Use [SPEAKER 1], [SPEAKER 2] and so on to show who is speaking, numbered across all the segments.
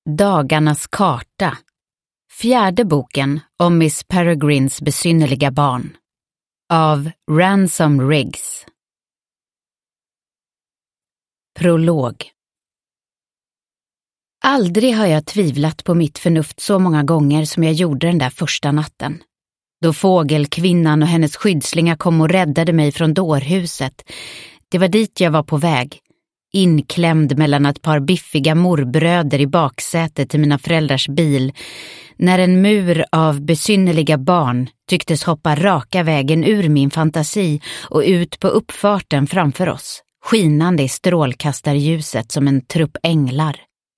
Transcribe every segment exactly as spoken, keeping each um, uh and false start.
[SPEAKER 1] Dagarnas karta. Fjärde boken om Miss Peregrines besynnerliga barn. Av Ransom Riggs. Prolog. Aldrig har jag tvivlat på mitt förnuft så många gånger som jag gjorde den där första natten. Då fågelkvinnan och hennes skyddslingar kom och räddade mig från dårhuset. Det var dit jag var på väg. Inklämd mellan ett par biffiga morbröder i baksätet till mina föräldrars bil, när en mur av besynnerliga barn tycktes hoppa raka vägen ur min fantasi och ut på uppfarten framför oss, skinande i strålkastarljuset som en trupp änglar.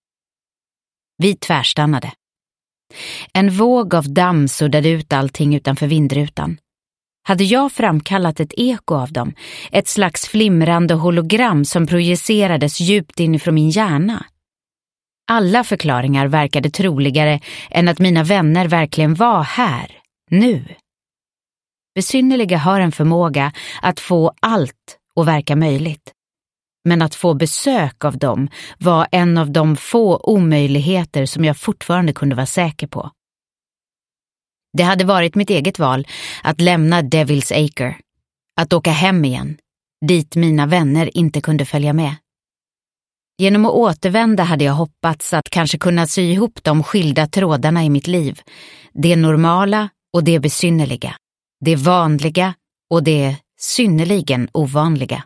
[SPEAKER 1] Vi tvärstannade. En våg av damm suddade ut allting utanför vindrutan. Hade jag framkallat ett eko av dem, ett slags flimrande hologram som projicerades djupt inifrån min hjärna? Alla förklaringar verkade troligare än att mina vänner verkligen var här, nu. Besynnerliga har en förmåga att få allt att verka möjligt. Men att få besök av dem var en av de få omöjligheter som jag fortfarande kunde vara säker på. Det hade varit mitt eget val att lämna Devil's Acre, att åka hem igen, dit mina vänner inte kunde följa med. Genom att återvända hade jag hoppats att kanske kunna sy ihop de skilda trådarna i mitt liv, det normala och det besynnerliga, det vanliga och det synnerligen ovanliga.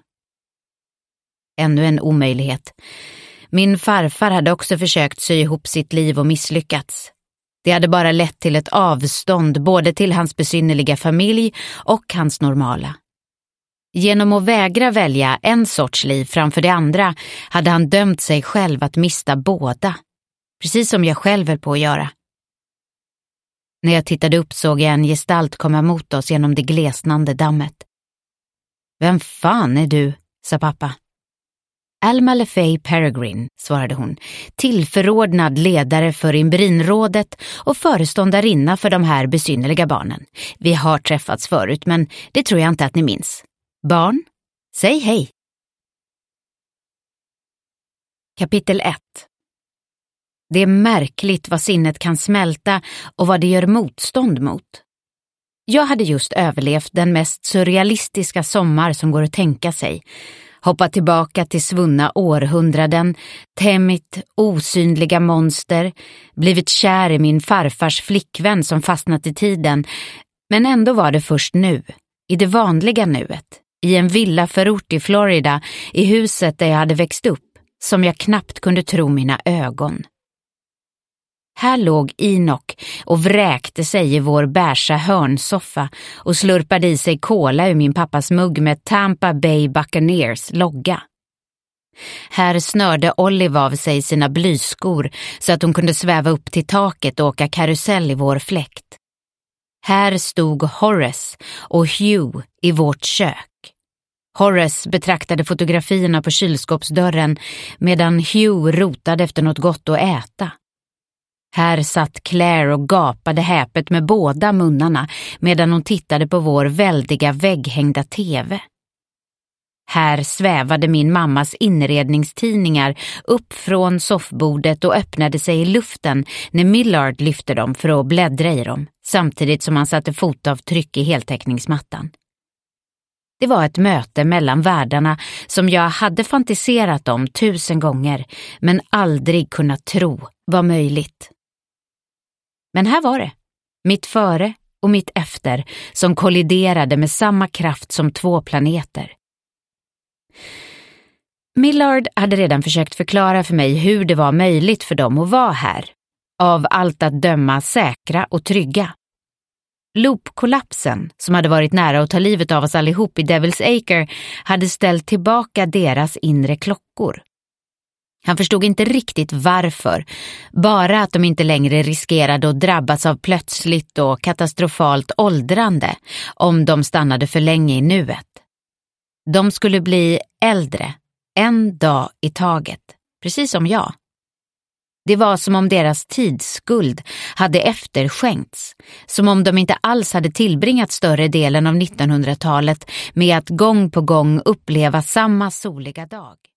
[SPEAKER 1] Ännu en omöjlighet. Min farfar hade också försökt sy ihop sitt liv och misslyckats. Det hade bara lett till ett avstånd både till hans besynnerliga familj och hans normala. Genom att vägra välja en sorts liv framför det andra hade han dömt sig själv att mista båda, precis som jag själv höll på att göra. När jag tittade upp såg jag en gestalt komma mot oss genom det glesnande dammet. "Vem fan är du?" sa pappa. "Alma LeFay Peregrine", svarade hon, "tillförordnad ledare för Imbrinrådet och föreståndarinna för de här besynnerliga barnen. Vi har träffats förut, men det tror jag inte att ni minns. Barn, säg hej." Kapitel ett. Det är märkligt vad sinnet kan smälta och vad det gör motstånd mot. Jag hade just överlevt den mest surrealistiska sommar som går att tänka sig. Hoppat tillbaka till svunna århundraden, tämjt osynliga monster, blivit kär i min farfars flickvän som fastnat i tiden. Men ändå var det först nu, i det vanliga nuet, i en villaförort i Florida, i huset där jag hade växt upp, som jag knappt kunde tro mina ögon. Här låg Enoch och vräkte sig i vår bärsa hörnsoffa och slurpade i sig kola ur min pappas mugg med Tampa Bay Buccaneers logga. Här snörde Olive av sig sina blyskor så att hon kunde sväva upp till taket och åka karusell i vår fläkt. Här stod Horace och Hugh i vårt kök. Horace betraktade fotografierna på kylskåpsdörren medan Hugh rotade efter något gott att äta. Här satt Claire och gapade häpet med båda munnarna medan hon tittade på vår väldiga vägghängda tv. Här svävade min mammas inredningstidningar upp från soffbordet och öppnade sig i luften när Millard lyfte dem för att bläddra i dem, samtidigt som han satte fotavtryck i heltäckningsmattan. Det var ett möte mellan världarna som jag hade fantiserat om tusen gånger men aldrig kunnat tro var möjligt. Men här var det, mitt före och mitt efter, som kolliderade med samma kraft som två planeter. Millard hade redan försökt förklara för mig hur det var möjligt för dem att vara här, av allt att döma säkra och trygga. Loopkollapsen, som hade varit nära att ta livet av oss allihop i Devil's Acre, hade ställt tillbaka deras inre klockor. Han förstod inte riktigt varför, bara att de inte längre riskerade att drabbas av plötsligt och katastrofalt åldrande om de stannade för länge i nuet. De skulle bli äldre, en dag i taget, precis som jag. Det var som om deras tidsskuld hade efterskänkts, som om de inte alls hade tillbringat större delen av nittonhundratalet med att gång på gång uppleva samma soliga dag.